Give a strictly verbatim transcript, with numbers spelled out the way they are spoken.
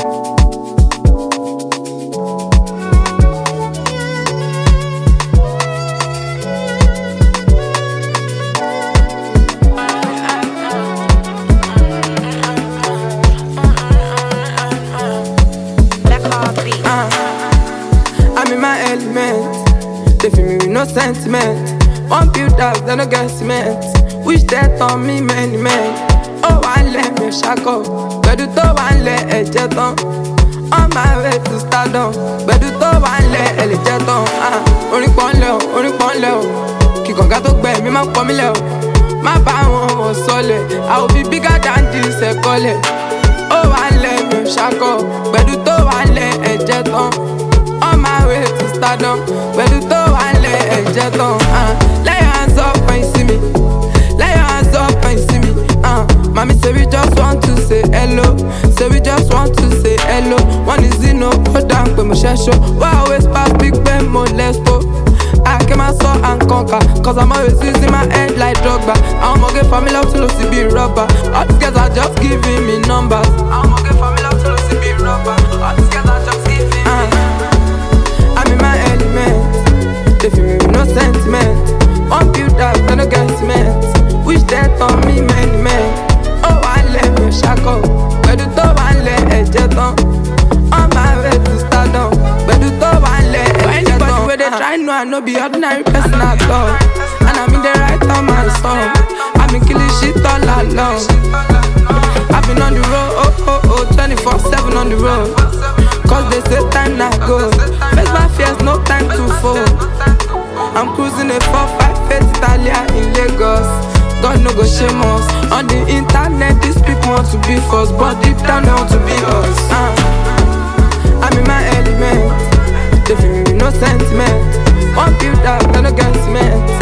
They feel me with no sentiment. One build house, they no get cement. Wish death on me, many men. Oh, one let me shackle. But do to one let a jet on. On my way to stardom. But do to one let a jet on. Ah, only one low, only one low. Kiko gato gbe mi ma pon mi le o. Ma ba won o sole. I will be bigger than this e call it. Oh, one let me shackle. But do to one let a jet on. On my way to stardom. But do to one let a jet on. Ah, lay your hands up when you see me. Lay your hands up when you see me. Ah, mommy say we just want to say hello. Say we just want to say hello. One is in no go down when my share show. Why always pass big ben more let's go. I came and saw and conquer. Cause I'm always using my head like Drogba. I'm gonna get family up to Lucy be rubber. All these guys are just giving me numbers. I'm gonna get family up to Lucy be rubber. All these guys are just giving me uh, I'm in my element. They feel me with no sentiment. One build up, they no get cement. Wish death on me, many men. Oh, I let me shackle. But do to one let a jet on. On my way to stardom. But do to one let a jet on. Where they try no, I no be ordinary person at all. And I'm in the right on my song. I've been killing shit all along. I've been on the road, oh oh oh, twenty-four seven on the road. Cause they say time not go. Face my fears, no time to fall. I'm cruising a four five eight Italia in Lagos. God no go shame us. On the internet, these people want to be first, but deep down they want to be us. uh. I'm in my element. They feel me with no sentiment. One build up, they no get cement.